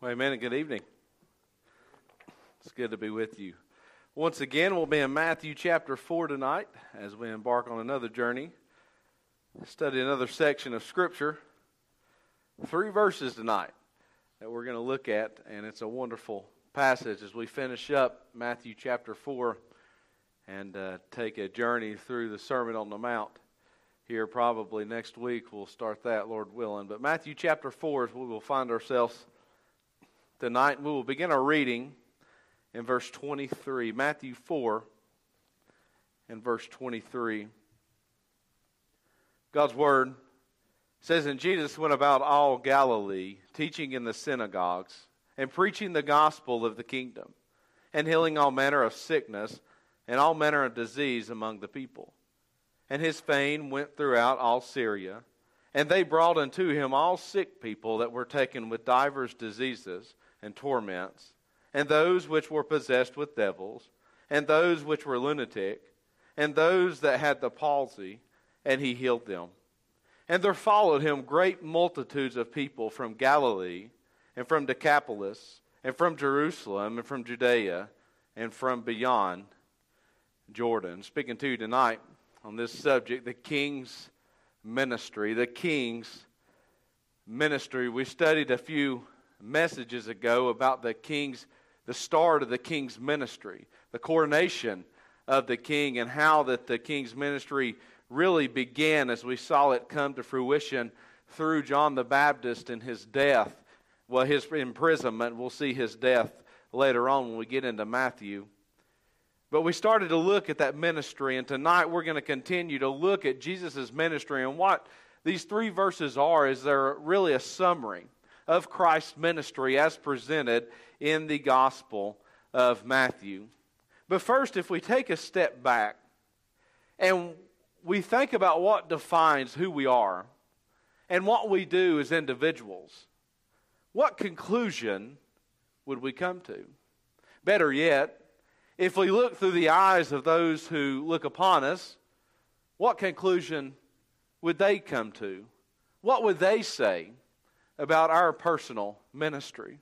Well, amen and good evening. It's good to be with you. Once again, we'll be in Matthew chapter 4 tonight as we embark on another journey, study another section of Scripture. 3 verses tonight that we're going to look at, and it's a wonderful passage as we finish up Matthew chapter 4 and take a journey through the Sermon on the Mount. Here probably next week we'll start that, Lord willing. But Matthew chapter 4 is where we will find ourselves tonight. We will begin our reading in verse 23. Matthew 4 and verse 23. God's Word says, "And Jesus went about all Galilee, teaching in the synagogues, and preaching the gospel of the kingdom, and healing all manner of sickness and all manner of disease among the people. And his fame went throughout all Syria, and they brought unto him all sick people that were taken with divers diseases and torments, and those which were possessed with devils, and those which were lunatic, and those that had the palsy, and he healed them. And there followed him great multitudes of people from Galilee, and from Decapolis, and from Jerusalem, and from Judea, and from beyond Jordan." Speaking to you tonight on this subject, the King's ministry. The King's ministry. We studied a few messages ago about the start of the King's ministry, the coronation of the King, and how that the King's ministry really began as we saw it come to fruition through John the Baptist and his death. Well, his imprisonment. We'll see his death later on when we get into Matthew. But we started to look at that ministry, and tonight we're going to continue to look at Jesus' ministry. And what these 3 verses are is they're really a summary of Christ's ministry as presented in the Gospel of Matthew. But first, if we take a step back and we think about what defines who we are and what we do as individuals, what conclusion would we come to? Better yet, if we look through the eyes of those who look upon us, what conclusion would they come to? What would they say about our personal ministry?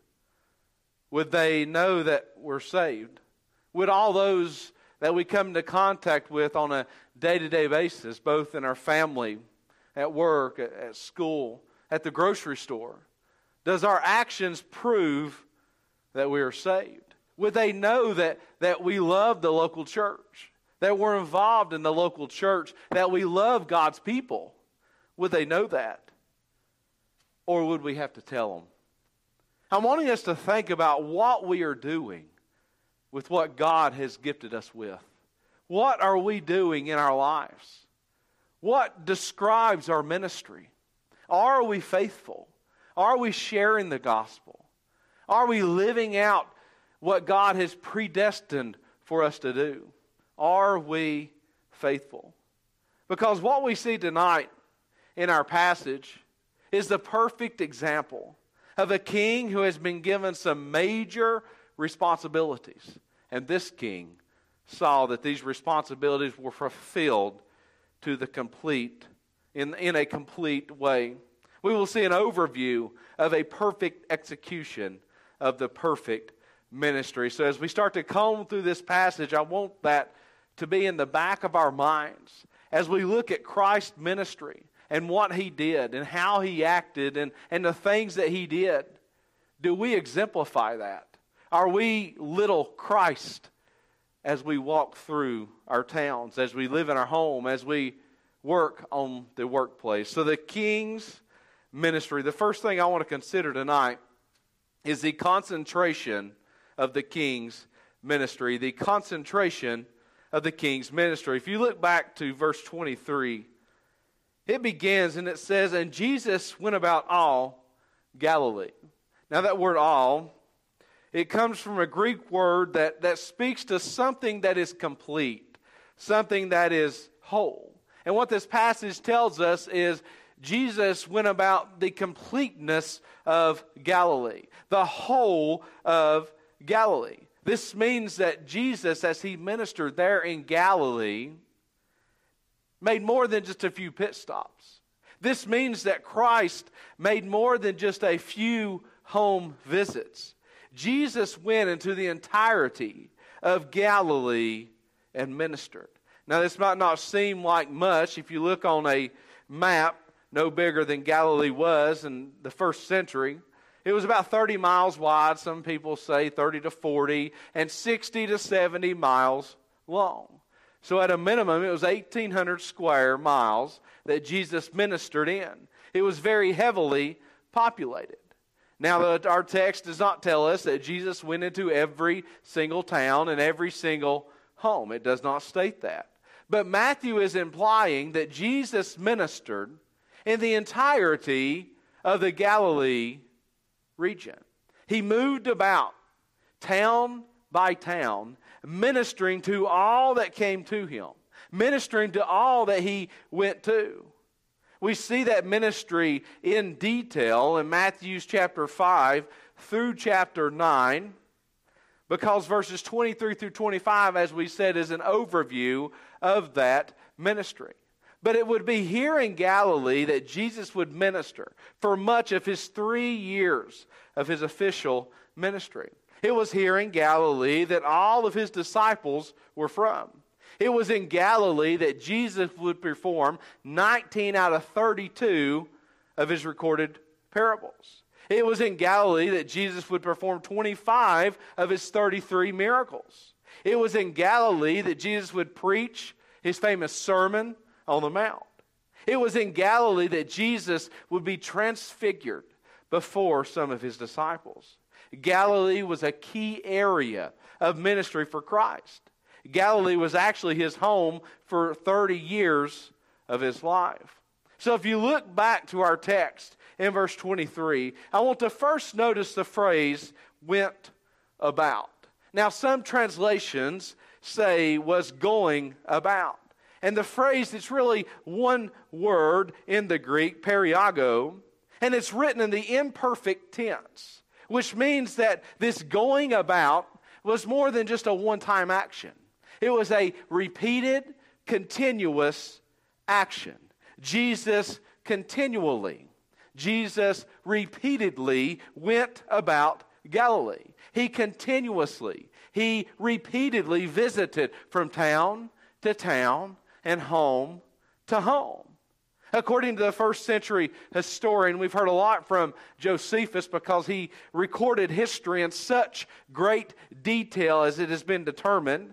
Would they know that we're saved? Would all those that we come into contact with on a day-to-day basis, both in our family, at work, at school, at the grocery store, does our actions prove that we are saved? Would they know that we love the local church, that we're involved in the local church, that we love God's people? Would they know that? Or would we have to tell them? I'm wanting us to think about what we are doing with what God has gifted us with. What are we doing in our lives? What describes our ministry? Are we faithful? Are we sharing the gospel? Are we living out what God has predestined for us to do? Are we faithful? Because what we see tonight in our passage is the perfect example of a king who has been given some major responsibilities. And this king saw that these responsibilities were fulfilled to the complete, in a complete way. We will see an overview of a perfect execution of the perfect ministry. So as we start to comb through this passage, I want that to be in the back of our minds as we look at Christ's ministry and what he did and how he acted and the things that he did. Do we exemplify that? Are we little Christ as we walk through our towns, as we live in our home, as we work on the workplace? So the King's ministry, the first thing I want to consider tonight is the concentration of the King's ministry. The concentration of the King's ministry. If you look back to verse 23, it begins and it says, "And Jesus went about all Galilee." Now that word all, it comes from a Greek word that speaks to something that is complete, something that is whole. And what this passage tells us is Jesus went about the completeness of Galilee, the whole of Galilee. This means that Jesus, as he ministered there in Galilee, made more than just a few pit stops. This means that Christ made more than just a few home visits. Jesus went into the entirety of Galilee and ministered. Now, this might not seem like much if you look on a map no bigger than Galilee was in the first century. It was about 30 miles wide, some people say 30 to 40, and 60 to 70 miles long. So at a minimum, it was 1,800 square miles that Jesus ministered in. It was very heavily populated. Now, our text does not tell us that Jesus went into every single town and every single home. It does not state that. But Matthew is implying that Jesus ministered in the entirety of the Galilee region. He moved about town by town, ministering to all that came to him, ministering to all that he went to. We see that ministry in detail in Matthew chapter 5 through chapter 9, because verses 23 through 25, as we said, is an overview of that ministry. But it would be here in Galilee that Jesus would minister for much of his 3 years of his official ministry. It was here in Galilee that all of his disciples were from. It was in Galilee that Jesus would perform 19 out of 32 of his recorded parables. It was in Galilee that Jesus would perform 25 of his 33 miracles. It was in Galilee that Jesus would preach his famous Sermon on the Mount. It was in Galilee that Jesus would be transfigured before some of his disciples. Galilee was a key area of ministry for Christ. Galilee was actually his home for 30 years of his life. So if you look back to our text in verse 23, I want to first notice the phrase, went about. Now, some translations say was going about. And the phrase, it's really one word in the Greek, periago, and it's written in the imperfect tense, which means that this going about was more than just a one-time action. It was a repeated, continuous action. Jesus repeatedly went about Galilee. He repeatedly visited from town to town and home to home. According to the first century historian, we've heard a lot from Josephus because he recorded history in such great detail as it has been determined.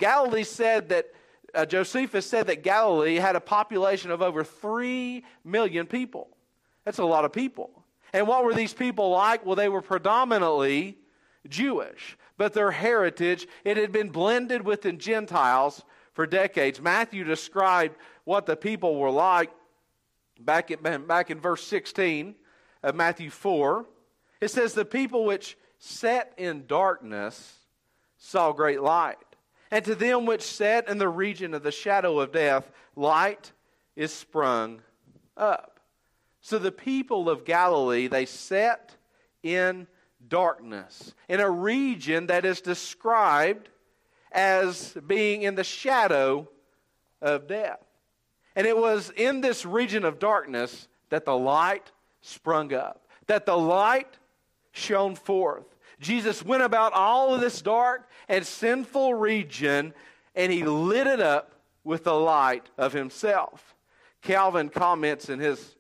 Josephus said that Galilee had a population of over 3 million people. That's a lot of people. And what were these people like? Well, they were predominantly Jewish, but their heritage, it had been blended with the Gentiles for decades. Matthew described what the people were like back in verse 16 of Matthew 4. It says, the people which sat in darkness saw great light. And to them which sat in the region of the shadow of death, light is sprung up. So the people of Galilee, they sat in darkness, in a region that is described as being in the shadow of death. And it was in this region of darkness that the light sprung up, that the light shone forth. Jesus went about all of this dark and sinful region, and he lit it up with the light of himself. Calvin comments in his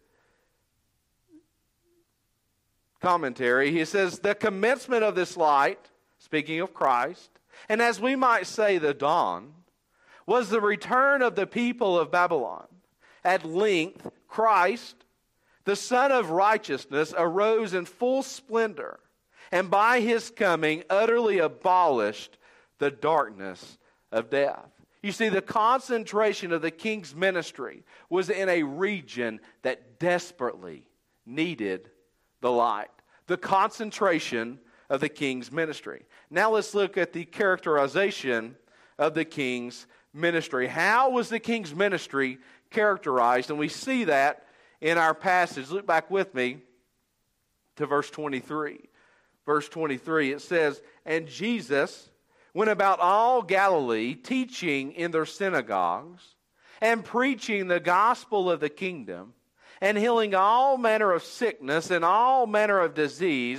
commentary, he says, the commencement of this light, speaking of Christ, and as we might say the dawn, was the return of the people of Babylon. At length, Christ, the Son of Righteousness, arose in full splendor, and by his coming utterly abolished the darkness of death. You see, the concentration of the king's ministry was in a region that desperately needed the light. The concentration of the king's ministry. Now let's look at the characterization of the king's ministry. How was the king's ministry characterized? And we see that in our passage. Look back with me to verse 23. Verse 23, it says, and Jesus went about all Galilee, teaching in their synagogues, and preaching the gospel of the kingdom, and healing all manner of sickness and all manner of disease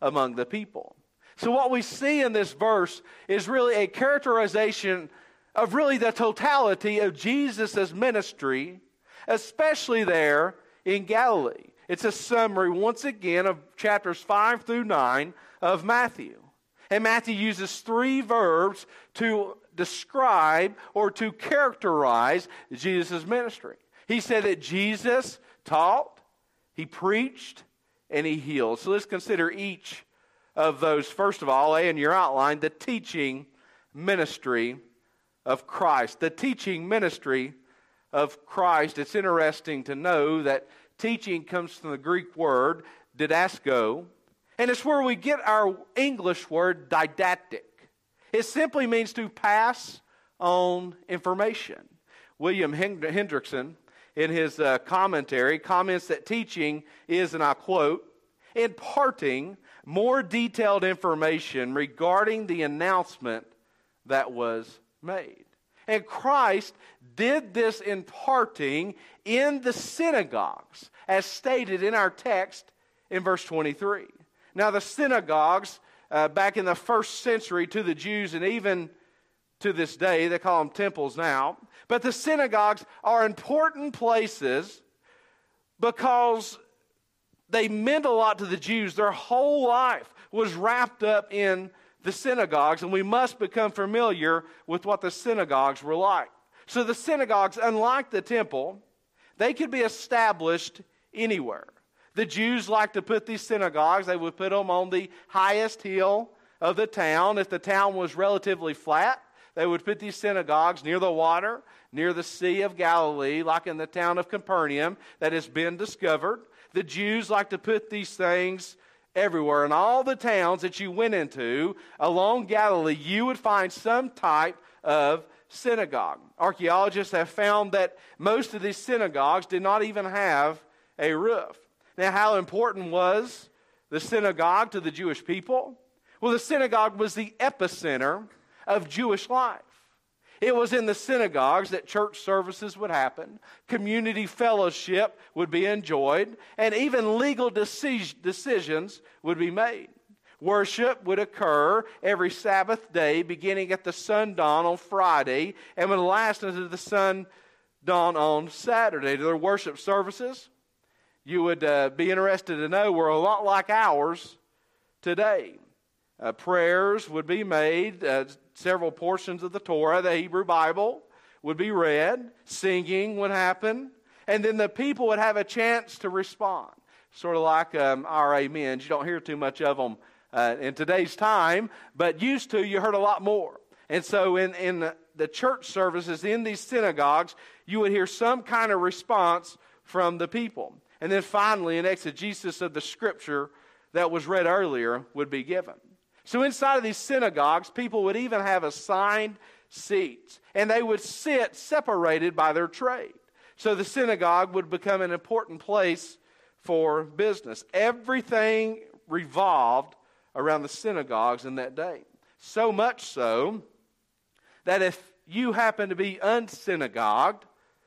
among the people. So what we see in this verse is really a characterization of really the totality of Jesus' ministry, especially there in Galilee. It's a summary, once again, of chapters 5 through 9 of Matthew. And Matthew uses 3 verbs to describe or to characterize Jesus' ministry. He said that Jesus taught, he preached, and he healed. So let's consider each of those. First of all, in your outline, the teaching ministry of Christ. The teaching ministry of Christ. It's interesting to know that teaching comes from the Greek word didasko, and it's where we get our English word didactic. It simply means to pass on information. William Hendrickson, in his commentary, comments that teaching is, and I quote, imparting more detailed information regarding the announcement that was made. And Christ did this imparting in the synagogues, as stated in our text in verse 23. Now, the synagogues, back in the first century to the Jews, and even to this day, they call them temples now, but the synagogues are important places because they meant a lot to the Jews. Their whole life was wrapped up in the synagogues, and we must become familiar with what the synagogues were like. So the synagogues, unlike the temple, they could be established anywhere. The Jews like to put these synagogues, they would put them on the highest hill of the town. If the town was relatively flat, they would put these synagogues near the water, near the Sea of Galilee, like in the town of Capernaum that has been discovered. The Jews like to put these things everywhere. In all the towns that you went into along Galilee, you would find some type of synagogue. Archaeologists have found that most of these synagogues did not even have a roof. Now, how important was the synagogue to the Jewish people? Well, the synagogue was the epicenter of Jewish life. It was in the synagogues that church services would happen, community fellowship would be enjoyed, and even legal decisions would be made. Worship would occur every Sabbath day, beginning at the sundown on Friday, and would last until the sundown on Saturday. Their worship services, you would be interested to know, were a lot like ours today. Prayers would be made, several portions of the Torah, the Hebrew Bible, would be read, singing would happen, and then the people would have a chance to respond. Sort of like our amens. You don't hear too much of them in today's time, but used to, you heard a lot more. And so in the church services, in these synagogues, you would hear some kind of response from the people. And then finally, an exegesis of the scripture that was read earlier would be given. So inside of these synagogues, people would even have assigned seats, and they would sit separated by their trade. So the synagogue would become an important place for business. Everything revolved around the synagogues in that day. So much so that if you happened to be unsynagogued,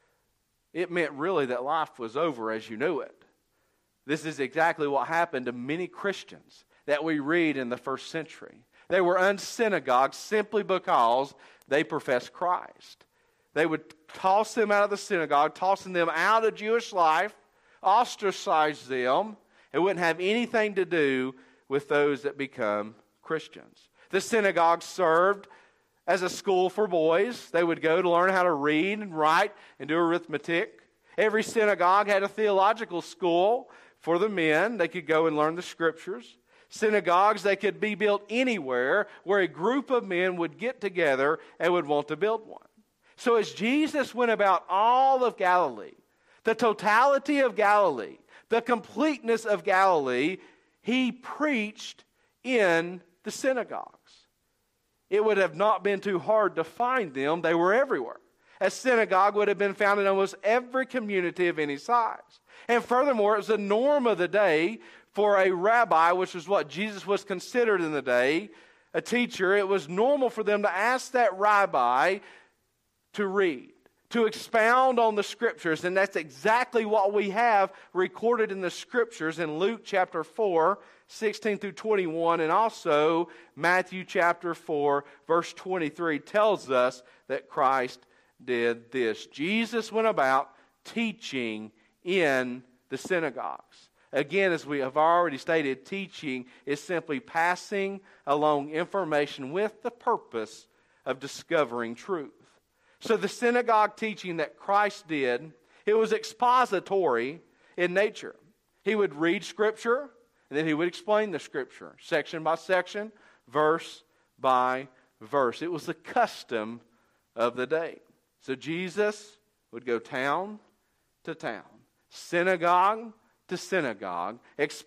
it meant really that life was over as you knew it. This is exactly what happened to many Christians that we read in the first century. They were unsynagogued simply because they professed Christ. They would toss them out of the synagogue, tossing them out of Jewish life, ostracize them. It wouldn't have anything to do with those that become Christians. The synagogue served as a school for boys. They would go to learn how to read and write and do arithmetic. Every synagogue had a theological school for the men. They could go and learn the scriptures. Synagogues, they could be built anywhere where a group of men would get together and would want to build one. So as Jesus went about all of Galilee, the totality of Galilee, the completeness of Galilee, he preached in the synagogues. It would have not been too hard to find them. They were everywhere. A synagogue would have been found in almost every community of any size. And furthermore, it was the norm of the day for a rabbi, which is what Jesus was considered in the day, a teacher. It was normal for them to ask that rabbi to read. to expound on the Scriptures. And that's exactly what we have recorded in the Scriptures in Luke chapter 4, 16 through 21, and also Matthew chapter 4, verse 23 tells us that Christ did this. Jesus went about teaching in the synagogues. Again, as we have already stated, teaching is simply passing along information with the purpose of discovering truth. So the synagogue teaching that Christ did, it was expository in nature. He would read Scripture, and then he would explain the Scripture, section by section, verse by verse. It was the custom of the day. So Jesus would go town to town, synagogue to synagogue,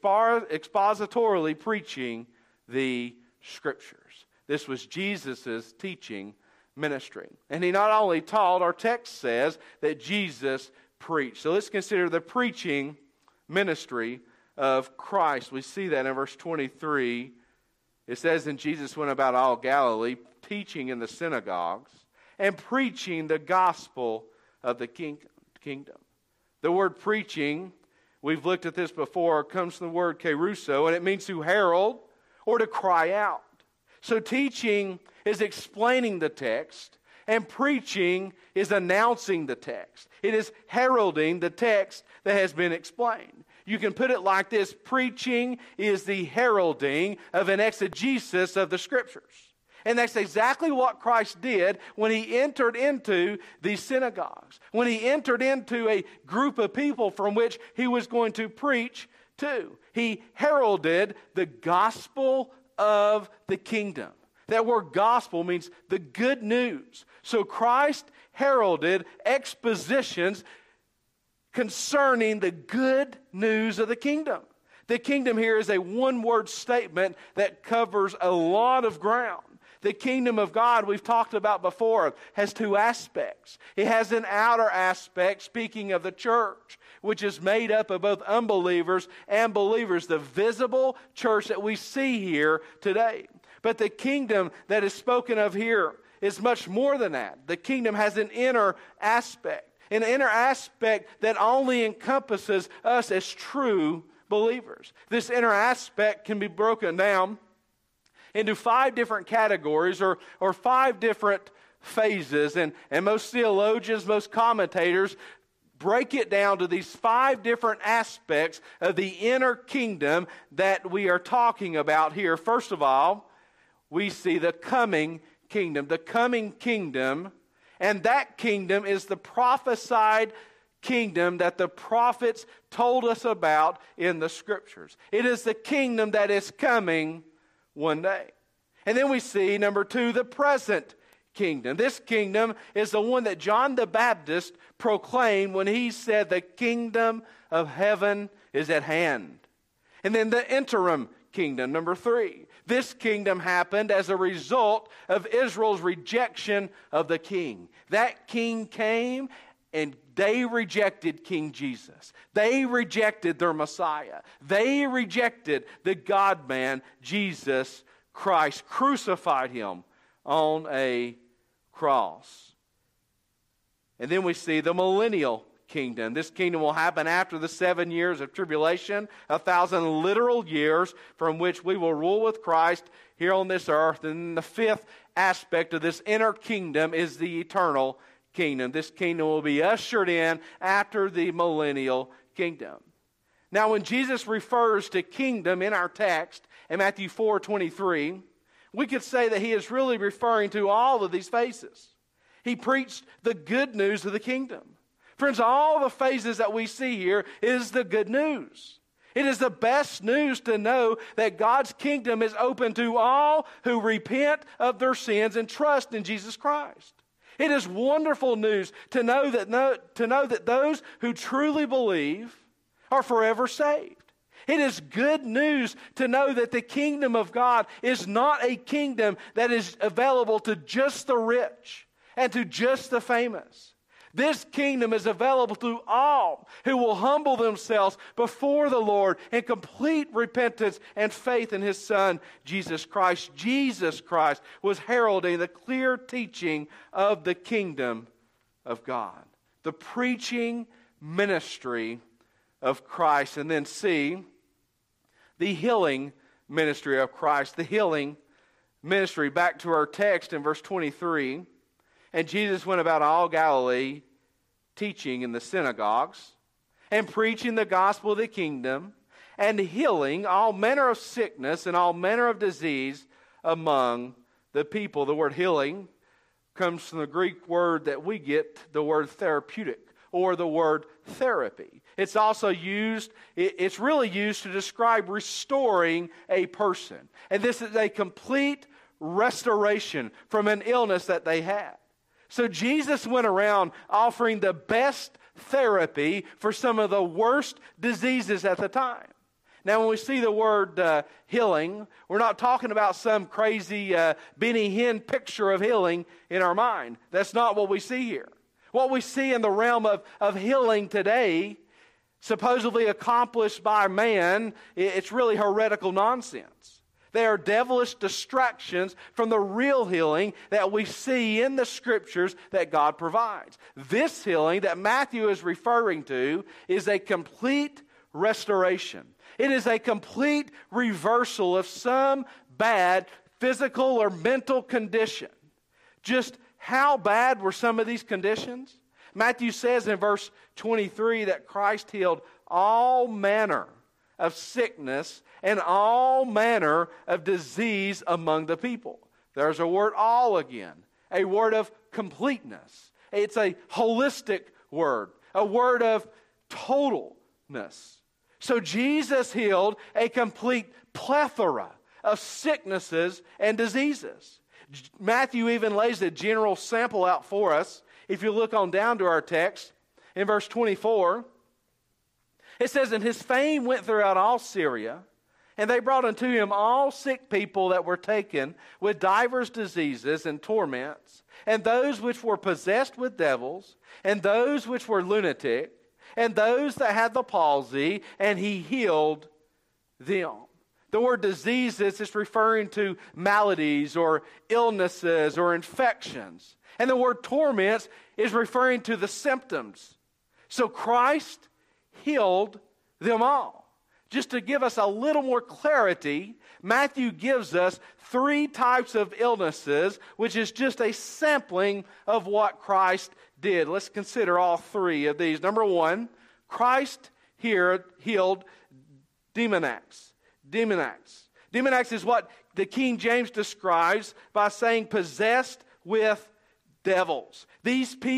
expositorily preaching the Scriptures. This was Jesus' teaching ministry. And he not only taught, our text says that Jesus preached. So let's consider the preaching ministry of Christ. We see that in verse 23. It says, "And Jesus went about all Galilee, teaching in the synagogues and preaching the gospel of the kingdom." The word preaching, we've looked at this before, comes from the word kerusso, and it means to herald or to cry out. So teaching is explaining the text, and preaching is announcing the text. It is heralding the text that has been explained. You can put it like this: preaching is the heralding of an exegesis of the Scriptures. And that's exactly what Christ did when he entered into these synagogues, when he entered into a group of people from which he was going to preach to. He heralded the gospel of the kingdom. That word gospel means the good news. So Christ heralded expositions concerning the good news of the kingdom. The kingdom here is a one-word statement that covers a lot of ground. The kingdom of God, we've talked about before, has two aspects. It has an outer aspect, speaking of the church, which is made up of both unbelievers and believers, the visible church that we see here today. But the kingdom that is spoken of here is much more than that. The kingdom has an inner aspect that only encompasses us as true believers. This inner aspect can be broken down into 5 different categories or 5 different phases. And most theologians, most commentators break it down to these 5 different aspects of the inner kingdom that we are talking about here. First of all, we see the coming kingdom. The coming kingdom, and that kingdom is the prophesied kingdom that the prophets told us about in the Scriptures. It is the kingdom that is coming one day. And then we see, number 2, the present kingdom. This kingdom is the one that John the Baptist proclaimed when he said the kingdom of heaven is at hand. And then the interim kingdom, number 3. This kingdom happened as a result of Israel's rejection of the king. That king came and they rejected King Jesus. They rejected their Messiah. They rejected the God-man, Jesus Christ, crucified him on a cross. And then we see the millennial kingdom. This kingdom will happen after the 7 years of tribulation, 1,000 literal years from which we will rule with Christ here on this earth. And the 5th aspect of this inner kingdom is the eternal kingdom. This kingdom will be ushered in after the millennial kingdom. Now, when Jesus refers to kingdom in our text in Matthew 4:23, we could say that he is really referring to all of these phases. He preached the good news of the kingdom. Friends, all the phases that we see here is the good news. It is the best news to know that God's kingdom is open to all who repent of their sins and trust in Jesus Christ. It is wonderful news to know that those who truly believe are forever saved. It is good news to know that the kingdom of God is not a kingdom that is available to just the rich and to just the famous. This kingdom is available to all who will humble themselves before the Lord in complete repentance and faith in His Son, Jesus Christ. Jesus Christ was heralding the clear teaching of the kingdom of God. The preaching ministry of Christ. And then C, the healing ministry of Christ. The healing ministry. Back to our text in verse 23. And Jesus went about all Galilee, teaching in the synagogues, and preaching the gospel of the kingdom, and healing all manner of sickness and all manner of disease among the people. The word healing comes from the Greek word that we get the word therapeutic, or the word therapy. It's also used, it's really used to describe restoring a person. And this is a complete restoration from an illness that they had. So Jesus went around offering the best therapy for some of the worst diseases at the time. Now, when we see the word healing, we're not talking about some crazy Benny Hinn picture of healing in our mind. That's not what we see here. What we see in the realm of healing today, supposedly accomplished by man, it's really heretical nonsense. They are devilish distractions from the real healing that we see in the Scriptures that God provides. This healing that Matthew is referring to is a complete restoration. It is a complete reversal of some bad physical or mental condition. Just how bad were some of these conditions? Matthew says in verse 23 that Christ healed all manner of sickness and all manner of disease among the people. There's a word all again, a word of completeness. It's a holistic word, a word of totalness. So Jesus healed a complete plethora of sicknesses and diseases. Matthew even lays a general sample out for us. If you look on down to our text, in verse 24, it says, "And his fame went throughout all Syria, and they brought unto him all sick people that were taken with divers diseases and torments, and those which were possessed with devils, and those which were lunatic, and those that had the palsy, and he healed them." The word diseases is referring to maladies or illnesses or infections. And the word torments is referring to the symptoms. So Christ healed them all. Just to give us a little more clarity, Matthew gives us 3 types of illnesses, which is just a sampling of what Christ did. Let's consider all 3 of these. Number 1, Christ here healed demoniacs. Demoniacs is what the King James describes by saying possessed with devils. These are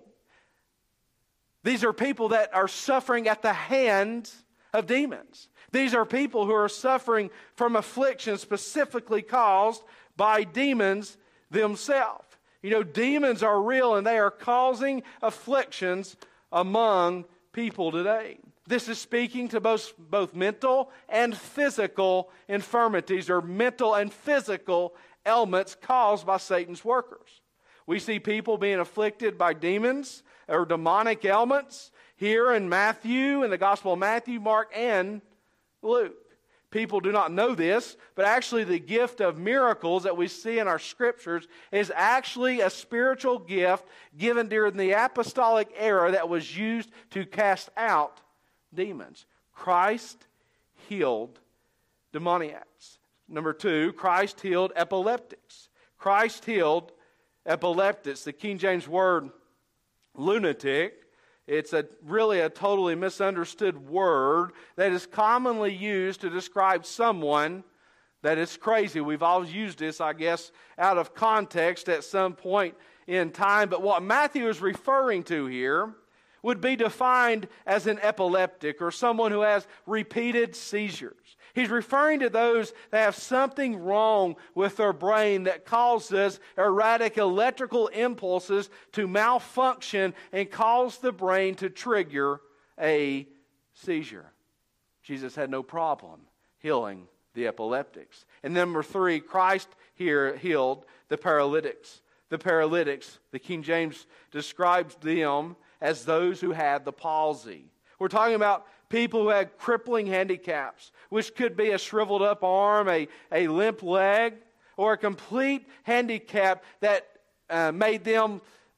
people that are suffering at the hands of demons. These are people who are suffering from affliction specifically caused by demons themselves. You know, demons are real and they are causing afflictions among people today. This is speaking to both mental and physical infirmities, or mental and physical ailments caused by Satan's workers. We see people being afflicted by demons or demonic ailments here in Matthew, in the Gospel of Matthew, Mark, and Luke. People do not know this, but actually the gift of miracles that we see in our Scriptures is actually a spiritual gift given during the apostolic era that was used to cast out demons. Christ healed demoniacs. Number 2, Christ healed epileptics. Christ healed epileptics. The King James word lunatic, it's really a totally misunderstood word that is commonly used to describe someone that is crazy. We've always used this, I guess, out of context at some point in time. But what Matthew is referring to here would be defined as an epileptic, or someone who has repeated seizures. He's referring to those that have something wrong with their brain that causes erratic electrical impulses to malfunction and cause the brain to trigger a seizure. Jesus had no problem healing the epileptics. And number 3, Christ here healed the paralytics. The paralytics, the King James describes them as those who had the palsy. We're talking about people who had crippling handicaps, which could be a shriveled up arm, a limp leg, or a complete handicap that made them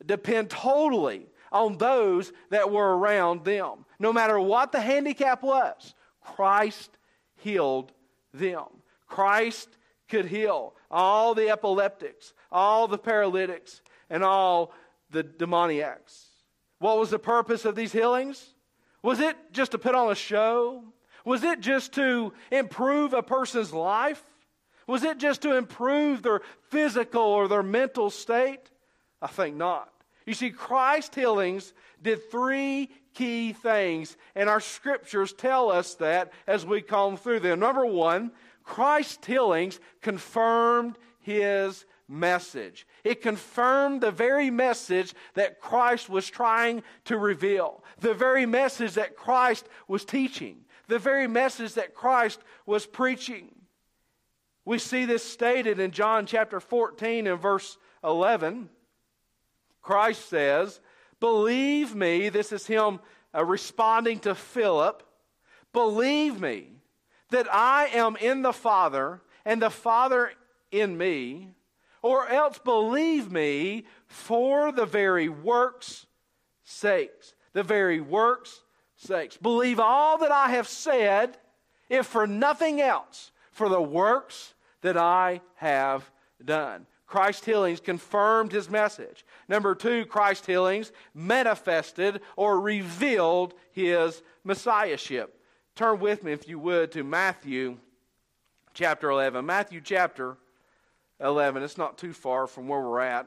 depend totally on those that were around them. No matter what the handicap was, Christ healed them. Christ could heal all the epileptics, all the paralytics, and all the demoniacs. What was the purpose of these healings? Was it just to put on a show? Was it just to improve a person's life? Was it just to improve their physical or their mental state? I think not. You see, Christ's healings did three key things, and our scriptures tell us that as we come through them. Number one, Christ's healings confirmed His message. It confirmed the very message that Christ was trying to reveal, the very message that Christ was teaching, the very message that Christ was preaching. We see this stated in John chapter 14 and verse 11. Christ says, "Believe me," this is Him responding to Philip, "believe me that I am in the Father and the Father in me, or else believe me for the very works' sakes." The very works' sakes. Believe all that I have said, if for nothing else, for the works that I have done. Christ's healings confirmed His message. Number two, Christ's healings manifested or revealed His messiahship. Turn with me, if you would, to Matthew chapter 11. Matthew chapter 11. It's not too far from where we're at.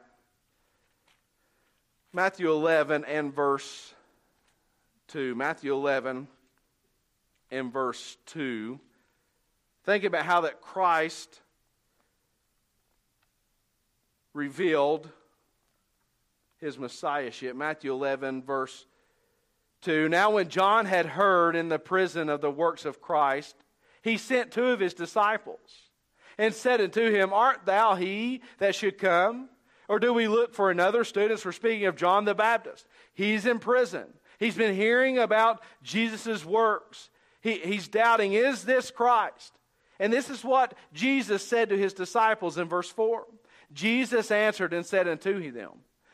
Matthew 11 and verse 2. Matthew 11 and verse 2. Think about how that Christ revealed His messiahship. Matthew 11 verse 2. Now when John had heard in the prison of the works of Christ, he sent two of his disciples and said unto him, Art thou he that should come? Or do we look for another? Students, we're speaking of John the Baptist. He's in prison. He's been hearing about Jesus' works. He's doubting, is this Christ? And this is what Jesus said to His disciples in verse 4. Jesus answered and said unto them,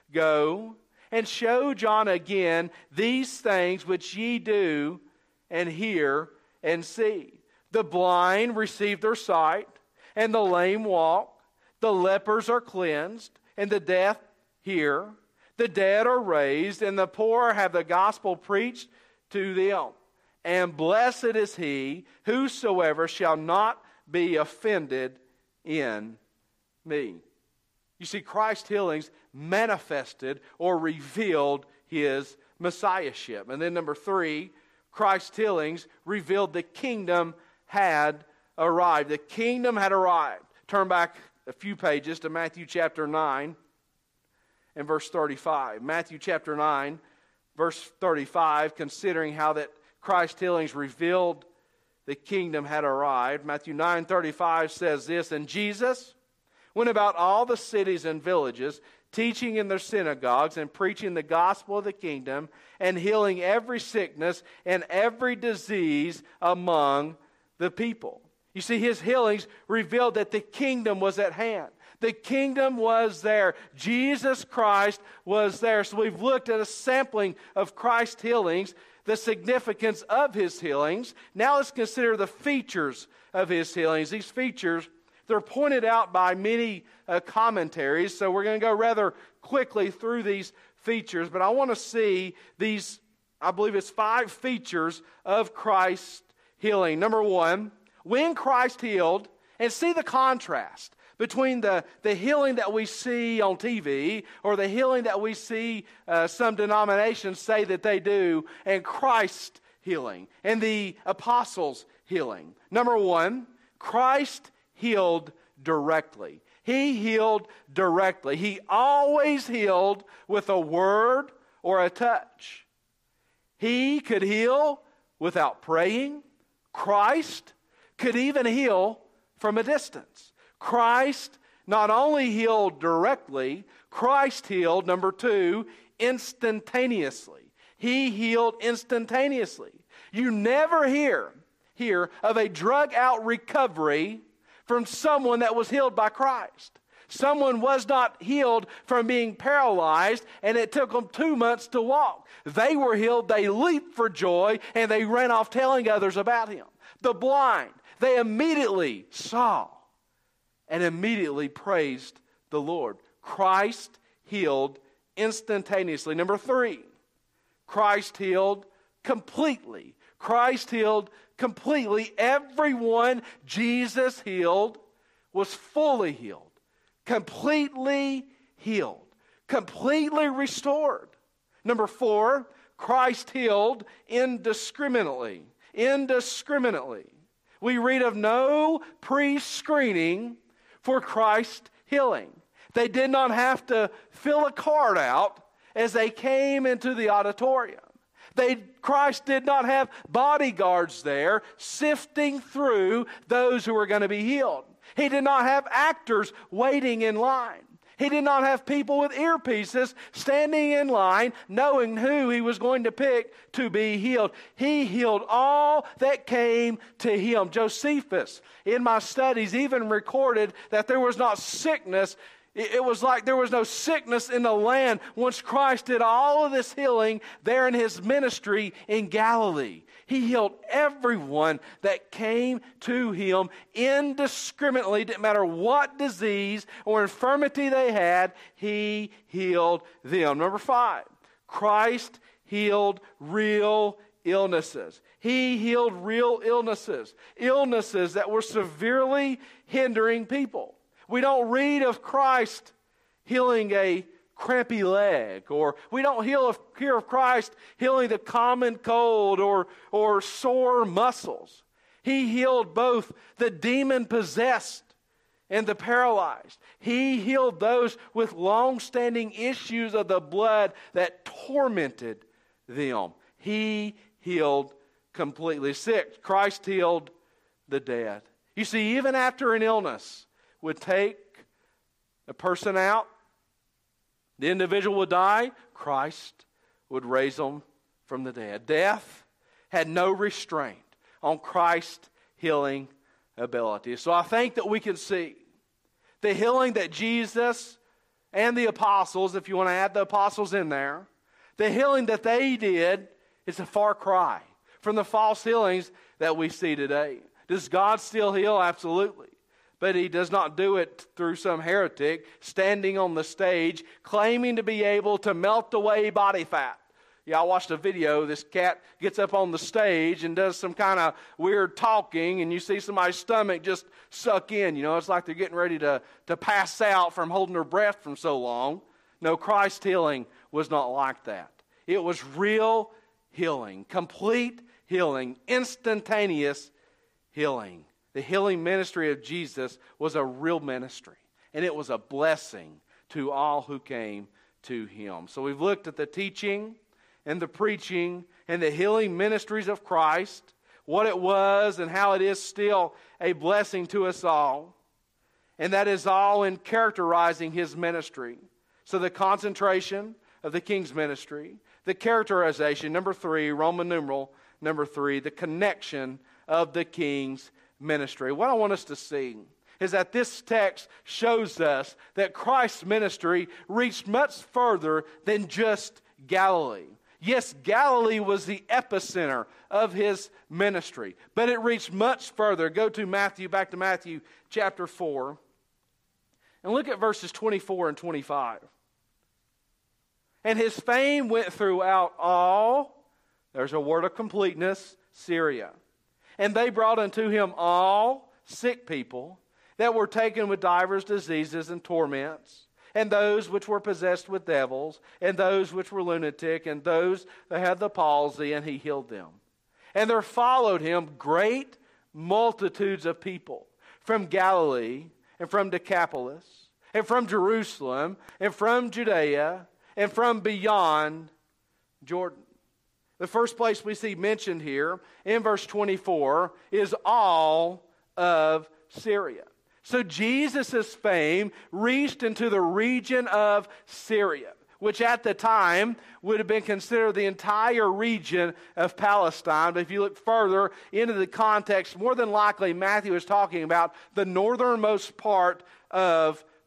Go and show John again these things which ye do and hear and see. The blind receive their sight, and the lame walk. The lepers are cleansed, and the deaf hear. The dead are raised, and the poor have the gospel preached to them. And blessed is he whosoever shall not be offended in me. You see, Christ's healings manifested or revealed His messiahship. And then number three, Christ's healings revealed the kingdom had arrived. The kingdom had arrived. Turn back a few pages to Matthew chapter 9 and verse 35. Matthew chapter 9, verse 35, considering how that Christ's healings revealed the kingdom had arrived. Matthew 9:35 says this, And Jesus went about all the cities and villages, teaching in their synagogues and preaching the gospel of the kingdom and healing every sickness and every disease among the people. You see, His healings revealed that the kingdom was at hand. The kingdom was there. Jesus Christ was there. So we've looked at a sampling of Christ's healings, the significance of His healings. Now let's consider the features of His healings. These features, they're pointed out by many commentaries, so we're going to go rather quickly through these features, but I want to see these, I believe it's 5 features of Christ's healing. Number one, when Christ healed, and see the contrast between the healing that we see on TV or the healing that we see some denominations say that they do, and Christ's healing and the apostles' healing. Number one, Christ healed directly. He healed directly. He always healed with a word or a touch. He could heal without praying. Christ could even heal from a distance. Christ not only healed directly, Christ healed, number two, instantaneously. He healed instantaneously. You never hear of a drug-out recovery from someone that was healed by Christ. Someone was not healed from being paralyzed, and it took them 2 months to walk. They were healed, they leaped for joy, and they ran off telling others about him. The blind, they immediately saw and immediately praised the Lord. Christ healed instantaneously. Number 3, Christ healed completely. Christ healed completely. Everyone Jesus healed was fully healed, completely healed, completely restored. Number 4, Christ healed indiscriminately. Indiscriminately. We read of no pre-screening for Christ healing. They did not have to fill a card out as they came into the auditorium. Christ did not have bodyguards there sifting through those who were going to be healed. He did not have actors waiting in line. He did not have people with earpieces standing in line knowing who he was going to pick to be healed. He healed all that came to him. Josephus, in my studies, even recorded that there was not sickness. It was like there was no sickness in the land once Christ did all of this healing there in his ministry in Galilee. He healed everyone that came to him indiscriminately. Didn't matter what disease or infirmity they had, he healed them. Number 5, Christ healed real illnesses. He healed real illnesses. Illnesses that were severely hindering people. We don't read of Christ healing a crampy leg, or we don't hear of Christ healing the common cold or sore muscles. He healed both the demon-possessed and the paralyzed. He healed those with long-standing issues of the blood that tormented them. He healed completely. 6, Christ healed the dead. You see, even after an illness would take a person out, the individual would die, Christ would raise them from the dead. Death had no restraint on Christ's healing ability. So I think that we can see the healing that Jesus and the apostles, if you want to add the apostles in there, the healing that they did is a far cry from the false healings that we see today. Does God still heal? Absolutely. But he does not do it through some heretic standing on the stage claiming to be able to melt away body fat. Yeah, I watched a video. This cat gets up on the stage and does some kind of weird talking, and you see somebody's stomach just suck in. You know, it's like they're getting ready to pass out from holding their breath from so long. No, Christ's healing was not like that. It was real healing, complete healing, instantaneous healing. The healing ministry of Jesus was a real ministry, and it was a blessing to all who came to him. So we've looked at the teaching and the preaching and the healing ministries of Christ, what it was and how it is still a blessing to us all. And that is all in characterizing his ministry. So the concentration of the King's ministry, the characterization, number 3, Roman numeral, number 3, the connection of the King's ministry. What I want us to see is that this text shows us that Christ's ministry reached much further than just Galilee. Yes, Galilee was the epicenter of his ministry, but it reached much further. Go to Matthew, back to Matthew chapter 4, and look at verses 24 and 25. And his fame went throughout all, there's a word of completeness, Syria. And they brought unto him all sick people that were taken with divers diseases and torments, and those which were possessed with devils, and those which were lunatic, and those that had the palsy, and he healed them. And there followed him great multitudes of people from Galilee, and from Decapolis, and from Jerusalem, and from Judea, and from beyond Jordan. The first place we see mentioned here in verse 24 is all of Syria. So Jesus' fame reached into the region of Syria, which at the time would have been considered the entire region of Palestine. But if you look further into the context, more than likely Matthew is talking about the northernmost part of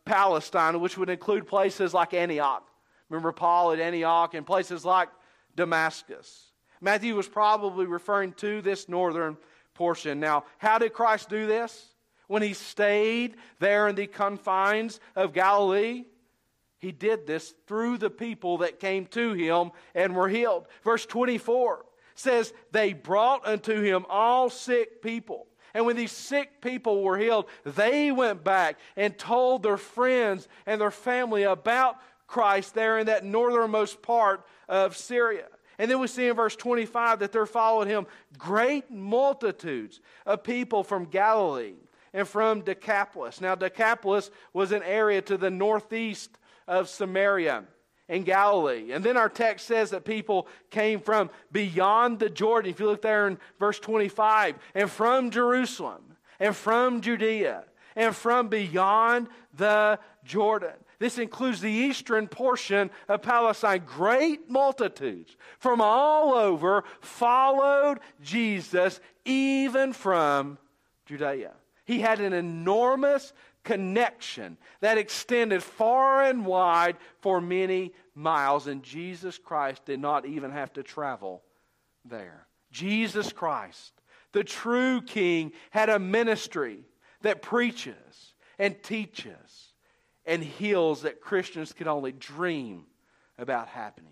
Palestine, which would include places like Antioch. Remember Paul at Antioch, and places like Damascus. Matthew was probably referring to this northern portion. Now, how did Christ do this? When he stayed there in the confines of Galilee, he did this through the people that came to him and were healed. Verse 24 says, they brought unto him all sick people. And when these sick people were healed, they went back and told their friends and their family about Christ there in that northernmost part of Syria. And then we see in verse 25 that there followed him great multitudes of people from Galilee and from Decapolis. Now, Decapolis was an area to the northeast of Samaria and Galilee. And then our text says that people came from beyond the Jordan. If you look there in verse 25, and from Jerusalem, and from Judea, and from beyond the Jordan. This includes the eastern portion of Palestine. Great multitudes from all over followed Jesus, even from Judea. He had an enormous connection that extended far and wide for many miles, and Jesus Christ did not even have to travel there. Jesus Christ, the true King, had a ministry that preaches and teaches and heals that Christians could only dream about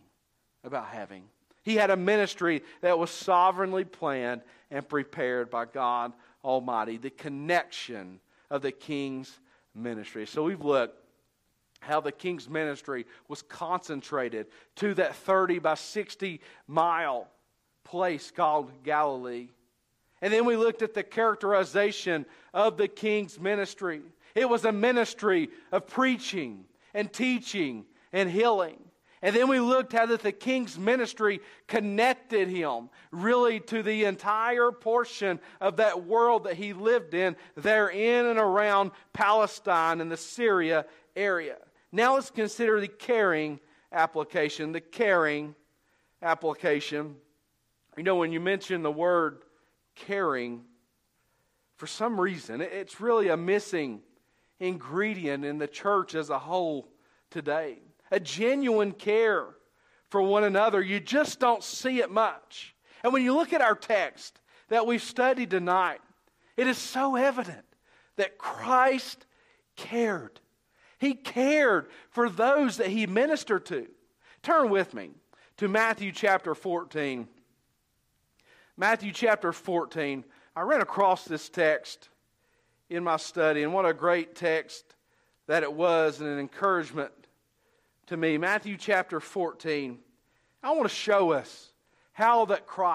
having. He had a ministry that was sovereignly planned and prepared by God Almighty, the connection of the King's ministry. So we've looked how the King's ministry was concentrated to that 30 by 60 mile place called Galilee. And then we looked at the characterization of the King's ministry. It was a ministry of preaching and teaching and healing. And then we looked how that the King's ministry connected him really to the entire portion of that world that he lived in there in and around Palestine and the Syria area. Now let's consider the caring application. The caring application. You know, when you mention the word caring, for some reason, it's really a missing ingredient in the church as a whole today. A genuine care for one another. You just don't see it much. And when you look at our text that we've studied tonight, it is so evident that Christ cared. He cared for those that he ministered to. Turn with me to Matthew chapter 14. Matthew chapter 14. I ran across this text in my study, and what a great text that it was, and an encouragement to me. Matthew chapter 14. I want to show us how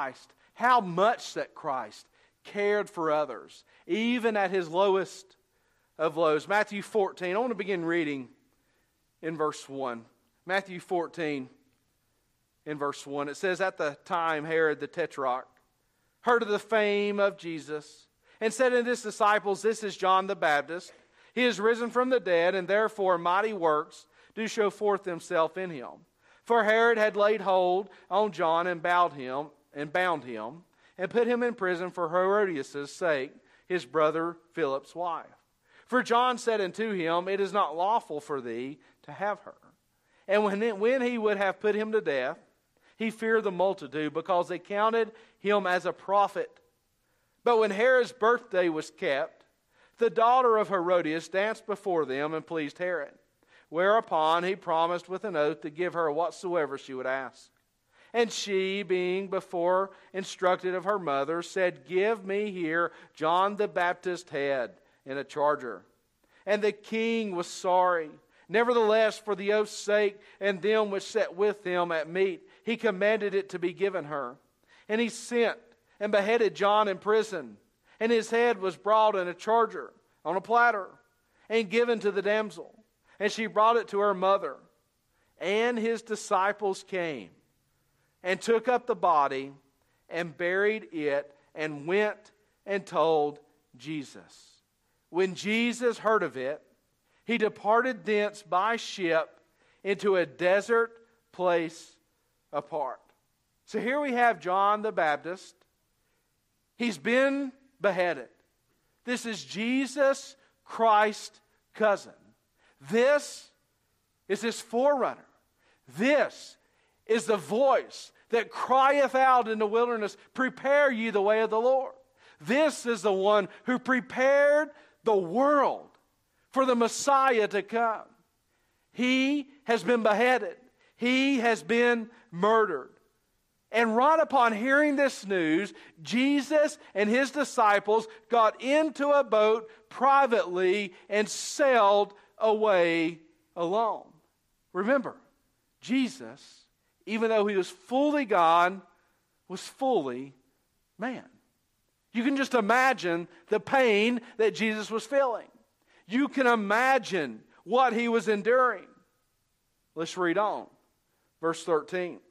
much that Christ cared for others, even at his lowest of lows. Matthew 14. I want to begin reading in verse 1. Matthew 14 in verse 1. It says, at the time Herod the Tetrarch heard of the fame of Jesus, and said unto his disciples, this is John the Baptist. He is risen from the dead, and therefore mighty works do show forth himself in him. For Herod had laid hold on John and bound him, and put him in prison for Herodias' sake, his brother Philip's wife. For John said unto him, it is not lawful for thee to have her. And when he would have put him to death, he feared the multitude, because they counted him as a prophet. But when Herod's birthday was kept, the daughter of Herodias danced before them and pleased Herod. Whereupon he promised with an oath to give her whatsoever she would ask. And she, being before instructed of her mother, said, give me here John the Baptist's head in a charger. And the king was sorry. Nevertheless, for the oath's sake, and them which sat with him at meat, he commanded it to be given her. And he sent and beheaded John in prison. And his head was brought in a charger on a platter, and given to the damsel. And she brought it to her mother. And his disciples came, and took up the body, and buried it, and went and told Jesus. When Jesus heard of it, he departed thence by ship into a desert place apart. So here we have John the Baptist. He's been beheaded. This is Jesus Christ's cousin. This is his forerunner. This is the voice that crieth out in the wilderness, prepare ye the way of the Lord. This is the one who prepared the world for the Messiah to come. He has been beheaded. He has been murdered. And right upon hearing this news, Jesus and his disciples got into a boat privately and sailed away alone. Remember, Jesus, even though he was fully God, was fully man. You can just imagine the pain that Jesus was feeling. You can imagine what he was enduring. Let's read on. Verse 13.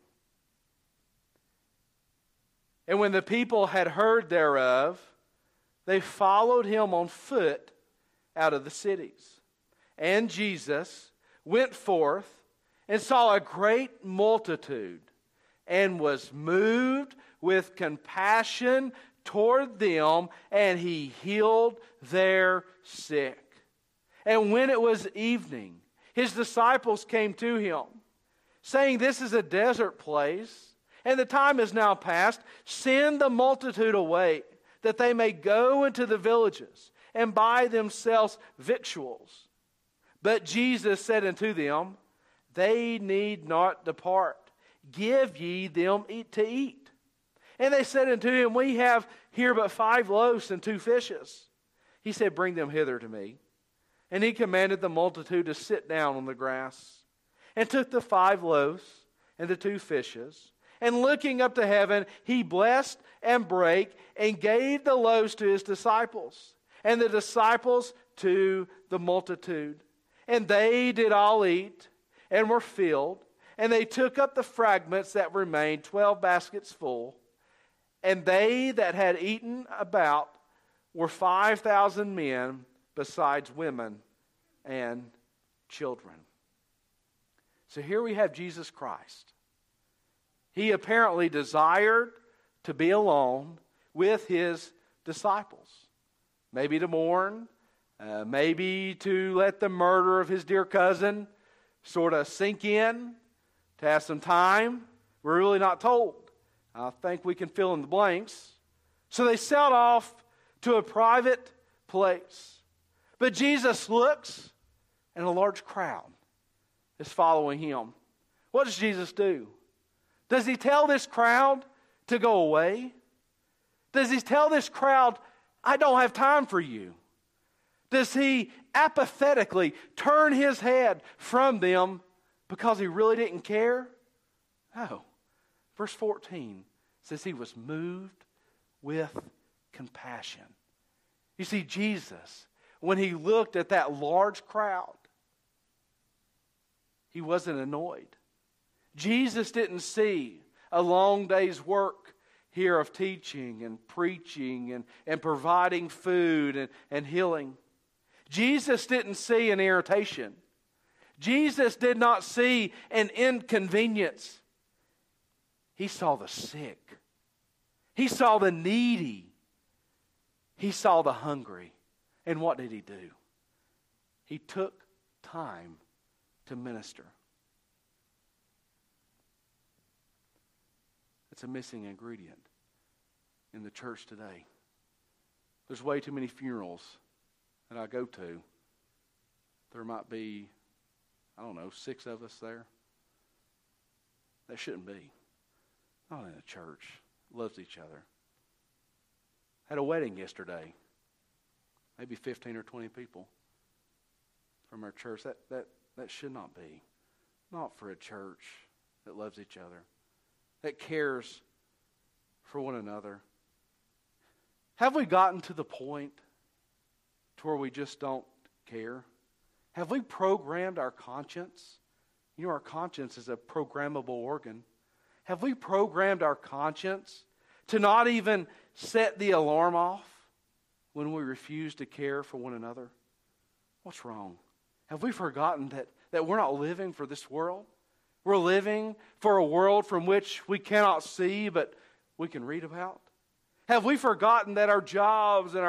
And when the people had heard thereof, they followed him on foot out of the cities. And Jesus went forth and saw a great multitude, and was moved with compassion toward them, and he healed their sick. And when it was evening, his disciples came to him, saying, This is a desert place, and the time is now past. Send the multitude away, that they may go into the villages, and buy themselves victuals. But Jesus said unto them, They need not depart. Give ye them to eat. And they said unto him, We have here but 5 loaves and 2 fishes. He said, Bring them hither to me. And he commanded the multitude to sit down on the grass, and took the 5 loaves and the 2 fishes, and looking up to heaven, he blessed and brake, and gave the loaves to his disciples, and the disciples to the multitude. And they did all eat, and were filled, and they took up the fragments that remained, 12 baskets full. And they that had eaten about were 5,000 men, besides women and children. So here we have Jesus Christ. He apparently desired to be alone with his disciples. Maybe to mourn, maybe to let the murder of his dear cousin sort of sink in, to have some time. We're really not told. I think we can fill in the blanks. So they sailed off to a private place. But Jesus looks, and a large crowd is following him. What does Jesus do? Does he tell this crowd to go away? Does he tell this crowd, I don't have time for you? Does he apathetically turn his head from them because he really didn't care? No. Verse 14 says he was moved with compassion. You see, Jesus, when he looked at that large crowd, he wasn't annoyed. Jesus didn't see a long day's work here of teaching and preaching and providing food and healing. Jesus didn't see an irritation. Jesus did not see an inconvenience. He saw the sick. He saw the needy. He saw the hungry. And what did he do? He took time to minister. It's a missing ingredient in the church today. There's way too many funerals that I go to. There might be, 6 of us there. That shouldn't be. Not in a church that loves each other. Had a wedding yesterday. Maybe 15 or 20 people from our church. That should not be. Not for a church that loves each other, that cares for one another. Have we gotten to the point to where we just don't care? Have we programmed our conscience? You know, our conscience is a programmable organ. Have we programmed our conscience to not even set the alarm off when we refuse to care for one another? What's wrong? Have we forgotten that we're not living for this world? We're living for a world from which we cannot see, but we can read about? Have we forgotten that our jobs and our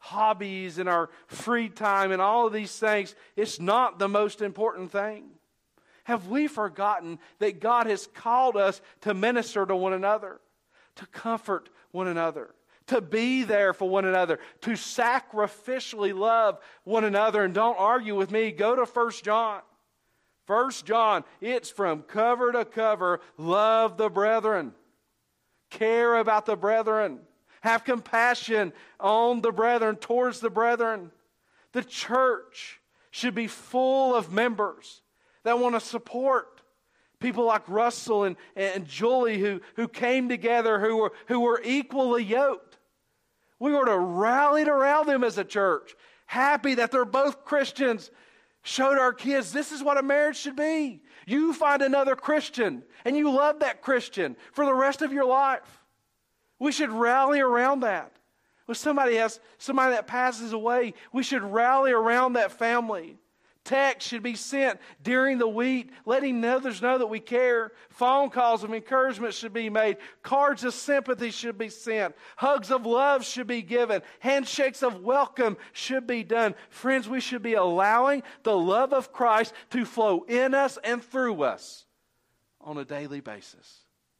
hobbies and our free time and all of these things, it's not the most important thing. Have we forgotten that God has called us to minister to one another, to comfort one another, to be there for one another, to sacrificially love one another? And don't argue with me. Go to 1 John. 1 John, it's from cover to cover. Love the brethren. Care about the brethren. Have compassion on the brethren, towards the brethren. The church should be full of members that want to support people like Russell and Julie who came together, who were equally yoked. We were to rally around them as a church, happy that they're both Christians. Showed our kids this is what a marriage should be. You find another Christian and you love that Christian for the rest of your life. We should rally around that. When somebody that passes away, we should rally around that family. Text should be sent during the week, letting others know that we care. Phone calls of encouragement should be made. Cards of sympathy should be sent. Hugs of love should be given. Handshakes of welcome should be done. Friends, we should be allowing the love of Christ to flow in us and through us on a daily basis.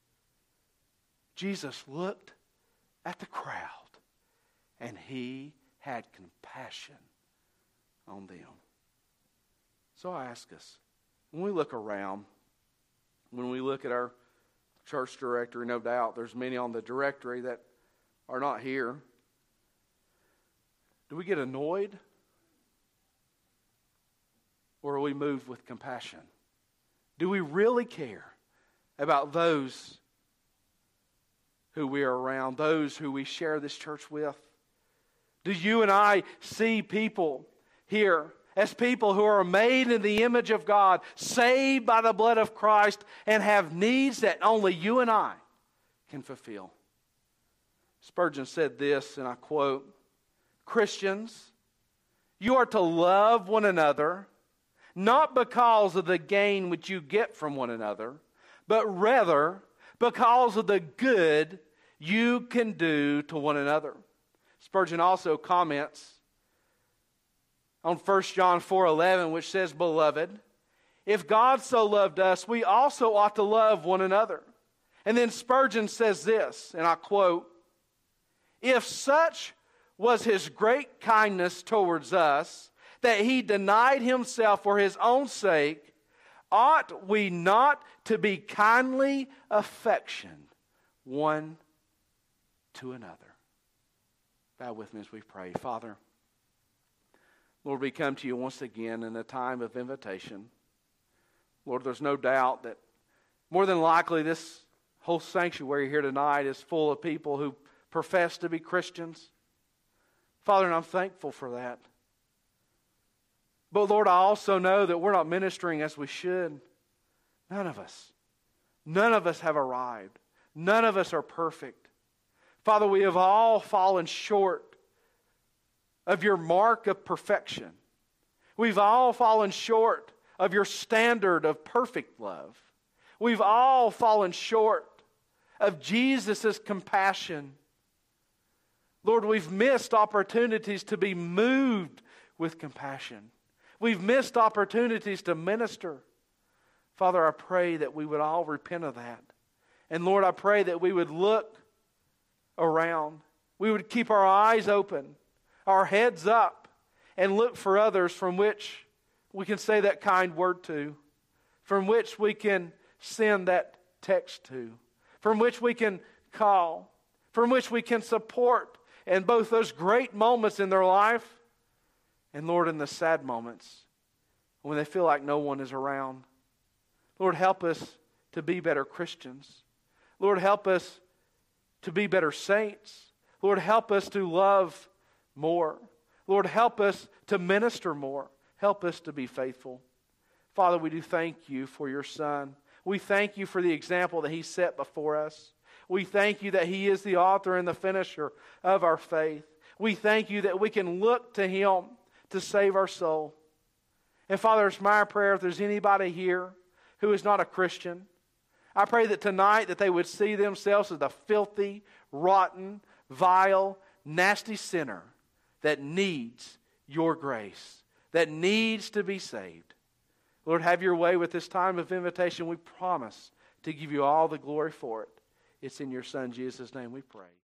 Jesus looked at the crowd and He had compassion on them. So I ask us, when we look around, when we look at our church directory, no doubt there's many on the directory that are not here. Do we get annoyed? Or are we moved with compassion? Do we really care about those who we are around, those who we share this church with? Do you and I see people here as people who are made in the image of God, saved by the blood of Christ, and have needs that only you and I can fulfill? Spurgeon said this, and I quote, "Christians, you are to love one another, not because of the gain which you get from one another, but rather because of the good you can do to one another." Spurgeon also comments on 1 John 4:11, which says, "Beloved, if God so loved us, we also ought to love one another." And then Spurgeon says this, and I quote, "If such was His great kindness towards us, that He denied Himself for His own sake, ought we not to be kindly affectioned one to another?" Bow with me as we pray. Father, Lord, we come to you once again in a time of invitation. Lord, there's no doubt that more than likely this whole sanctuary here tonight is full of people who profess to be Christians. Father, and I'm thankful for that. But Lord, I also know that we're not ministering as we should. None of us. None of us have arrived. None of us are perfect. Father, we have all fallen short of your mark of perfection. We've all fallen short of your standard of perfect love. We've all fallen short of Jesus' compassion. Lord, we've missed opportunities to be moved with compassion. We've missed opportunities to minister. Father, I pray that we would all repent of that. And Lord, I pray that we would look around. We would keep our eyes open, our heads up, and look for others from which we can say that kind word to, from which we can send that text to, from which we can call, from which we can support in both those great moments in their life and, Lord, in the sad moments when they feel like no one is around. Lord, help us to be better Christians. Lord, help us to be better saints. Lord, help us to love more. Lord, help us to minister more. Help us to be faithful. Father, we do thank you for your Son. We thank you for the example that He set before us. We thank you that He is the author and the finisher of our faith. We thank you that we can look to Him to save our soul. And Father, it's my prayer if there's anybody here who is not a Christian, I pray that tonight that they would see themselves as a filthy, rotten, vile, nasty sinner that needs your grace, that needs to be saved. Lord, have your way with this time of invitation. We promise to give you all the glory for it. It's in your Son, Jesus' name we pray.